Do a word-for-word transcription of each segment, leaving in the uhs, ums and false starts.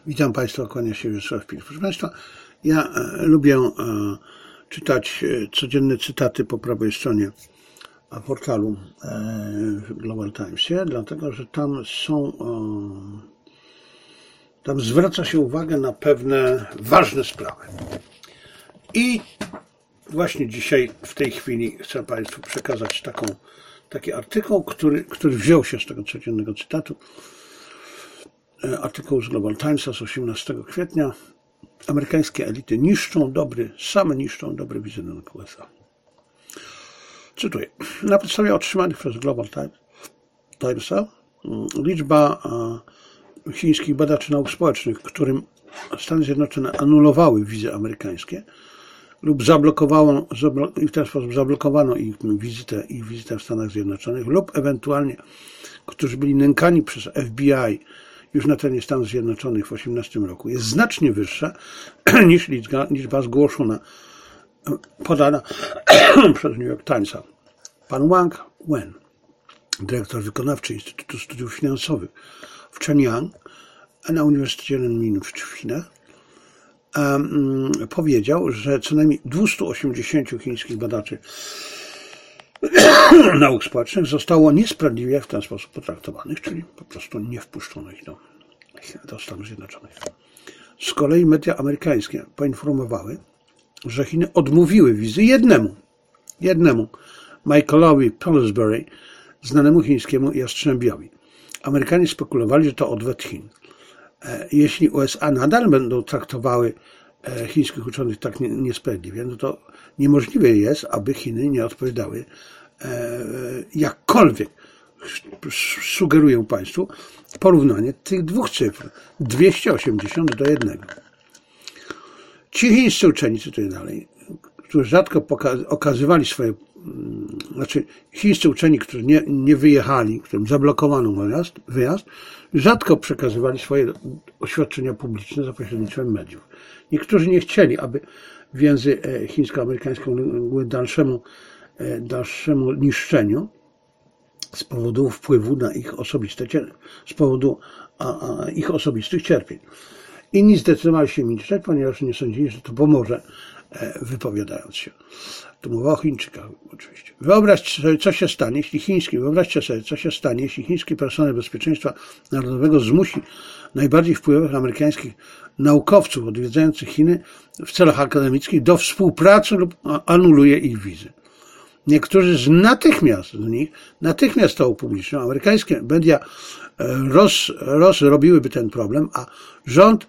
Witam Państwa, kłania się Wiesław Pilch. Proszę Państwa, ja e, lubię e, czytać e, codzienne cytaty po prawej stronie portalu e, w Global Timesie, dlatego że tam są, e, tam zwraca się uwagę na pewne ważne sprawy. I właśnie dzisiaj, w tej chwili chcę Państwu przekazać taką, taki artykuł, który, który wziął się z tego codziennego cytatu. Artykuł z Global Timesa z osiemnastego kwietnia. Amerykańskie elity niszczą dobry, same niszczą dobry wizerunek U S A. Cytuję. Na podstawie otrzymanych przez Global Timesa liczba chińskich badaczy nauk społecznych, którym Stany Zjednoczone anulowały wizy amerykańskie lub zablokowało, i w ten sposób zablokowano ich wizytę, ich wizytę w Stanach Zjednoczonych, lub ewentualnie, którzy byli nękani przez F B I już na terenie Stanów Zjednoczonych w dwa tysiące osiemnastym roku, jest znacznie wyższa niż liczba, liczba zgłoszona, podana przez New York Timesa. Pan Wang Wen, dyrektor wykonawczy Instytutu Studiów Finansowych w Shenyang na Uniwersytecie Renmin w Chinach, um, powiedział, że co najmniej dwieście osiemdziesięciu chińskich badaczy nauk społecznych zostało niesprawiedliwie w ten sposób potraktowanych, czyli po prostu nie wpuszczono ich do, do Stanów Zjednoczonych. Z kolei media amerykańskie poinformowały, że Chiny odmówiły wizy jednemu, jednemu Michaelowi Pillsbury, znanemu chińskiemu jastrzębiowi. Amerykanie spekulowali, że to odwet Chin. Jeśli U S A nadal będą traktowały chińskich uczonych tak niesprawiedliwie, no to niemożliwe jest, aby Chiny nie odpowiadały jakkolwiek. Sugeruję Państwu porównanie tych dwóch cyfr. dwieście osiemdziesiąt do jednego. Ci chińscy uczeni, cytuję dalej, którzy rzadko okazywali swoje, znaczy chińscy uczeni, którzy nie, nie wyjechali, którym zablokowano wyjazd, wyjazd, rzadko przekazywali swoje oświadczenia publiczne za pośrednictwem mediów. Niektórzy nie chcieli, aby więzy chińsko-amerykańskie uległy dalszemu, dalszemu niszczeniu z powodu wpływu na ich osobiste, z powodu a, a, ich osobistych cierpień. Inni zdecydowali się milczeć, ponieważ nie sądzili, że to pomoże, wypowiadając się. Tu mowa o Chińczykach oczywiście. Wyobraźcie sobie, co się stanie, jeśli chiński, wyobraźcie sobie, co się stanie, jeśli chiński personel bezpieczeństwa narodowego zmusi najbardziej wpływowych amerykańskich naukowców odwiedzających Chiny w celach akademickich do współpracy lub anuluje ich wizy. Niektórzy z natychmiast z nich natychmiast to upublicznią. Amerykańskie media roz, rozrobiły ten problem, a rząd,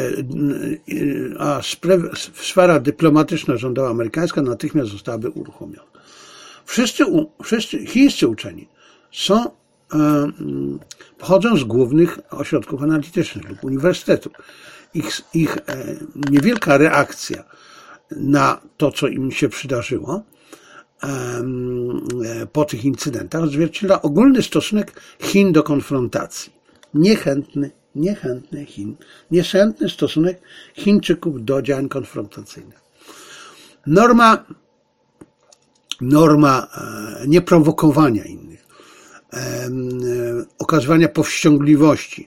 a sfera dyplomatyczna rządowa amerykańska natychmiast zostałaby uruchomiona. Wszyscy, wszyscy chińscy uczeni są, pochodzą z głównych ośrodków analitycznych lub uniwersytetów. Ich, ich niewielka reakcja na to, co im się przydarzyło po tych incydentach, odzwierciedla ogólny stosunek Chin do konfrontacji. Niechętny, niechętny Chin, niechętny stosunek Chińczyków do działań konfrontacyjnych. Norma, norma nieprowokowania innych, okazywania powściągliwości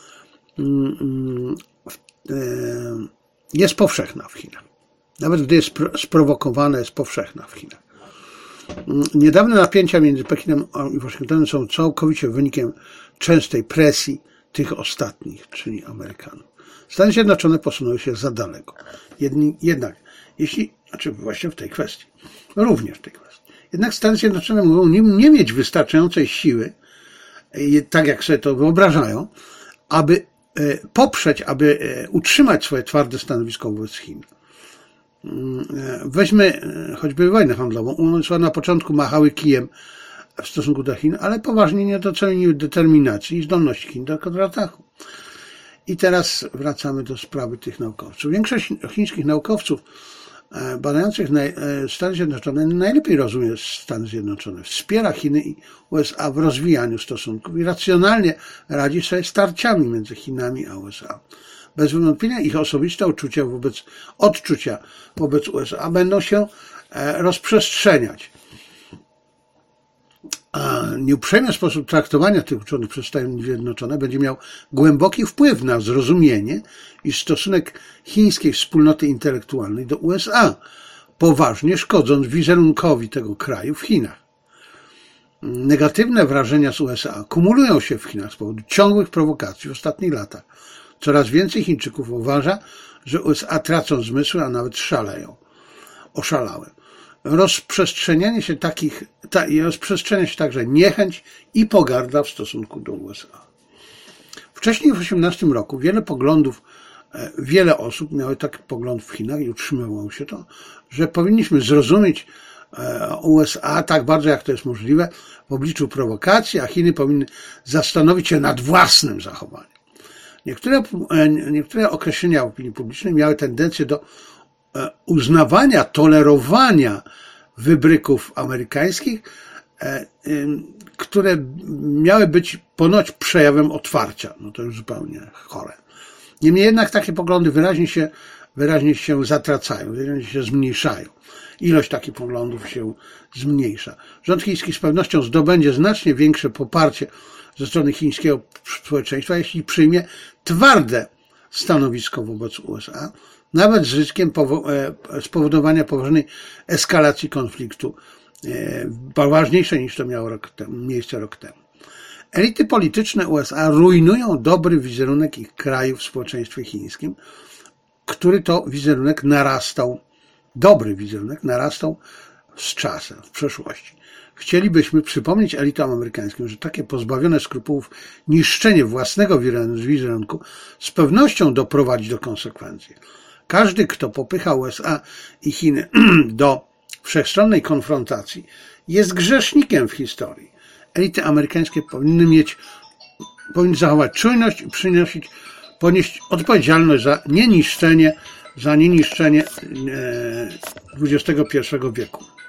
jest powszechna w Chinach. Nawet gdy jest sprowokowana, jest powszechna w Chinach. Niedawne napięcia między Pekinem i Waszyngtonem są całkowicie wynikiem częstej presji tych ostatnich, czyli Amerykanów. Stany Zjednoczone posunęły się za daleko. Jedni, jednak, jeśli, znaczy właśnie w tej kwestii, również w tej kwestii, jednak Stany Zjednoczone mogą nie, nie mieć wystarczającej siły, tak jak sobie to wyobrażają, aby poprzeć, aby utrzymać swoje twarde stanowisko wobec Chin. Weźmy choćby wojnę handlową. U S A na początku machały kijem w stosunku do Chin, ale poważnie nie doceniły determinacji i zdolności Chin do kontrataku. I teraz wracamy do sprawy tych naukowców. Większość chińskich naukowców badających Stany Zjednoczone najlepiej rozumie Stany Zjednoczone. Wspiera Chiny i U S A w rozwijaniu stosunków i racjonalnie radzi sobie starciami między Chinami a U S A. Bez wątpienia ich osobiste uczucia wobec, odczucia wobec U S A będą się rozprzestrzeniać. a nieuprzejmy sposób traktowania tych uczonych przez Stany Zjednoczone będzie miał głęboki wpływ na zrozumienie i stosunek chińskiej wspólnoty intelektualnej do U S A, poważnie szkodząc wizerunkowi tego kraju w Chinach. Negatywne wrażenia z U S A kumulują się w Chinach z powodu ciągłych prowokacji w ostatnich latach. Coraz więcej Chińczyków uważa, że U S A tracą zmysły, a nawet szaleją. Oszalałe. Rozprzestrzenianie się takich, ta, rozprzestrzenia się także niechęć i pogarda w stosunku do U S A. Wcześniej w osiemnastym roku wiele poglądów, wiele osób miało taki pogląd w Chinach i utrzymywało się to, że powinniśmy zrozumieć U S A tak bardzo, jak to jest możliwe w obliczu prowokacji, a Chiny powinny zastanowić się nad własnym zachowaniem. Niektóre, niektóre określenia opinii publicznej miały tendencję do uznawania, tolerowania wybryków amerykańskich, które miały być ponoć przejawem otwarcia. No to już zupełnie chore. Niemniej jednak takie poglądy wyraźnie się, wyraźnie się zatracają, wyraźnie się zmniejszają. Ilość takich poglądów się zmniejsza. Rząd chiński z pewnością zdobędzie znacznie większe poparcie ze strony chińskiego społeczeństwa, jeśli przyjmie twarde stanowisko wobec U S A, nawet z ryzykiem spowodowania poważnej eskalacji konfliktu, ważniejsze niż to miało rok temu, miejsce rok temu. Elity polityczne U S A rujnują dobry wizerunek ich kraju w społeczeństwie chińskim, który to wizerunek narastał, dobry wizerunek narastał z czasem, w przeszłości. Chcielibyśmy przypomnieć elitom amerykańskim, że takie pozbawione skrupułów niszczenie własnego wizerunku z pewnością doprowadzi do konsekwencji. Każdy, kto popycha U S A i Chiny do wszechstronnej konfrontacji, jest grzesznikiem w historii. Elity amerykańskie powinny mieć, powinny zachować czujność i przynosić, ponieść odpowiedzialność za nieniszczenie, za nieniszczenie dwudziestego pierwszego wieku.